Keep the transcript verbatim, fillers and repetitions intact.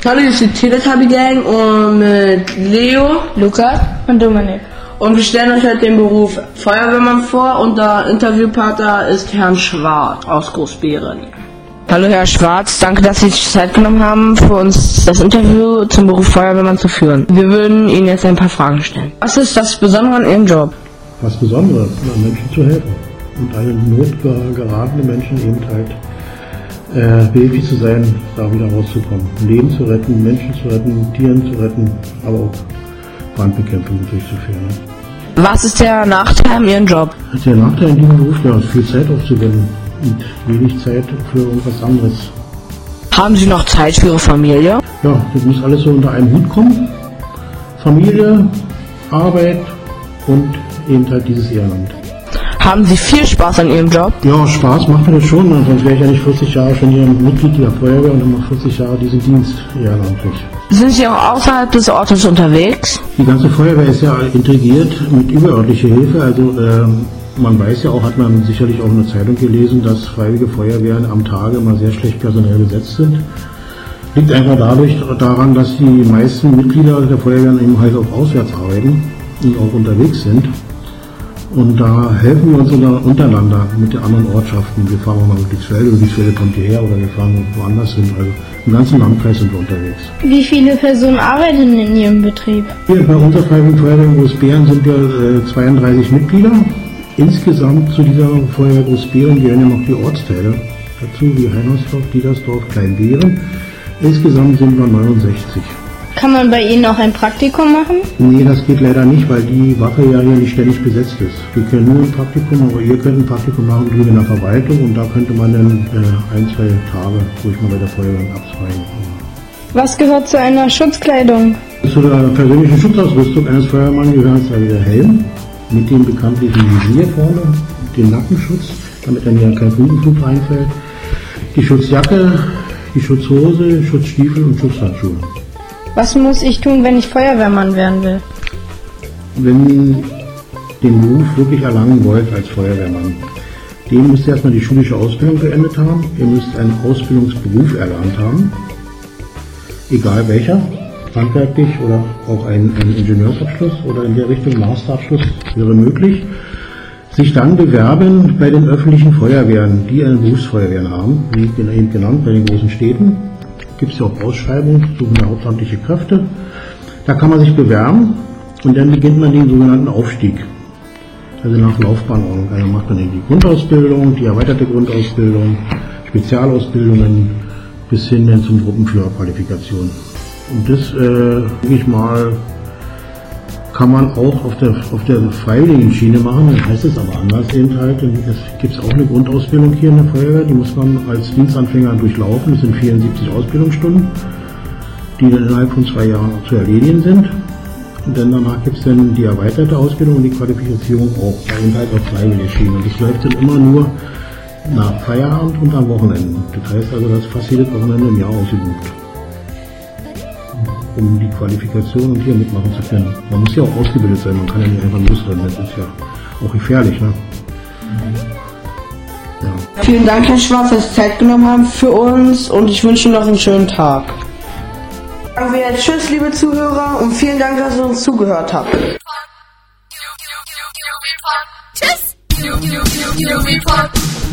Hallo, hier ist die Teletubby Gang und mit Leo, Lukas und Dominik. Und wir stellen euch heute den Beruf Feuerwehrmann vor und der Interviewpartner ist Herrn Schwarz aus Großbeeren. Hallo Herr Schwarz, danke, dass Sie sich Zeit genommen haben, für uns das Interview zum Beruf Feuerwehrmann zu führen. Wir würden Ihnen jetzt ein paar Fragen stellen. Was ist das Besondere an Ihrem Job? Was Besonderes, Menschen zu helfen und allen notgeratenen Menschen eben halt äh, behilflich zu sein, da wieder rauszukommen. Leben zu retten, Menschen zu retten, Tieren zu retten, aber auch Brandbekämpfung durchzuführen. Ne? Was ist der Nachteil an Ihrem Job? Der Nachteil in diesem Beruf, ja, viel Zeit aufzuwenden und wenig Zeit für irgendwas anderes. Haben Sie noch Zeit für Ihre Familie? Ja, das muss alles so unter einen Hut kommen. Familie, Arbeit und eben halt dieses Ehrenamt. Haben Sie viel Spaß an Ihrem Job? Ja, Spaß macht mir das schon, sonst wäre ich ja nicht vierzig Jahre schon hier Mitglied der Feuerwehr und dann mache vierzig Jahre diesen Dienst ehrenamtlich. Sind Sie auch außerhalb des Ortes unterwegs? Die ganze Feuerwehr ist ja integriert mit überörtlicher Hilfe, also ähm, man weiß ja auch, hat man sicherlich auch in der Zeitung gelesen, dass freiwillige Feuerwehren am Tage immer sehr schlecht personell besetzt sind. Liegt einfach dadurch daran, dass die meisten Mitglieder der Feuerwehren eben halt auch auswärts arbeiten und auch unterwegs sind. Und da helfen wir uns untereinander mit den anderen Ortschaften. Wir fahren auch mal mit Dixwelde, Dixwelde kommt hierher oder wir fahren woanders hin. Also im ganzen Landkreis sind wir unterwegs. Wie viele Personen arbeiten in Ihrem Betrieb? Hier bei unserer Freiwilligen Feuerwehr in Großbeeren sind wir äh, zweiunddreißig Mitglieder. Insgesamt zu dieser Feuerwehr Großbeeren gehören ja noch die Ortsteile dazu, wie Heinersdorf, Diedersdorf, Kleinbeeren. Insgesamt sind wir neunundsechzig. Kann man bei Ihnen auch ein Praktikum machen? Nee, das geht leider nicht, weil die Wache ja hier nicht ständig besetzt ist. Wir können nur ein Praktikum, aber ihr könnt ein Praktikum machen drüben in der Verwaltung und da könnte man dann äh, ein, zwei Tage ruhig mal bei der Feuerwehr abzweigen. Was gehört zu einer Schutzkleidung? Zu der persönlichen Schutzausrüstung eines Feuerwehrmanns gehört also der Helm mit dem bekanntlichen Visier vorne, den Nackenschutz, damit dann ja kein Funkenflug reinfällt, die Schutzjacke, die Schutzhose, Schutzstiefel und Schutzhandschuhe. Was muss ich tun, wenn ich Feuerwehrmann werden will? Wenn ihr den Beruf wirklich erlangen wollt als Feuerwehrmann, den müsst ihr erstmal die schulische Ausbildung beendet haben. Ihr müsst einen Ausbildungsberuf erlernt haben, egal welcher, handwerklich oder auch einen, einen Ingenieursabschluss oder in der Richtung Masterabschluss wäre möglich. Sich dann bewerben bei den öffentlichen Feuerwehren, die eine Berufsfeuerwehren haben, wie eben genannt bei den großen Städten. Gibt es ja auch Ausschreibungen, suchen ja hauptamtliche Kräfte. Da kann man sich bewerben und dann beginnt man den sogenannten Aufstieg. Also nach Laufbahnordnung. Also macht man die Grundausbildung, die erweiterte Grundausbildung, Spezialausbildungen bis hin dann zum Truppenführerqualifikation. Und das, äh, denke ich mal, kann man auch auf der, auf der freiwilligen Schiene machen, dann heißt es aber anders eben halt. Es gibt auch eine Grundausbildung hier in der Feuerwehr, die muss man als Dienstanfänger durchlaufen, das sind vierundsiebzig Ausbildungsstunden, die dann innerhalb von zwei Jahren auch zu erledigen sind. Und dann danach gibt es dann die erweiterte Ausbildung und die Qualifizierung auch, eben halt auf freiwillige Schiene. Und das läuft dann immer nur nach Feierabend und am Wochenende. Das heißt also, dass fast jedes Wochenende im Jahr ausgebucht, um die Qualifikation und hier mitmachen zu können. Man muss ja auch ausgebildet sein, man kann ja nicht einfach losrennen, das ist ja auch gefährlich. Ne? Ja. Vielen Dank, Herr Schwarz, dass Sie Zeit genommen haben für uns und ich wünsche Ihnen noch einen schönen Tag. Sagen wir jetzt Tschüss, liebe Zuhörer, und vielen Dank, dass ihr uns zugehört habt. Tschüss!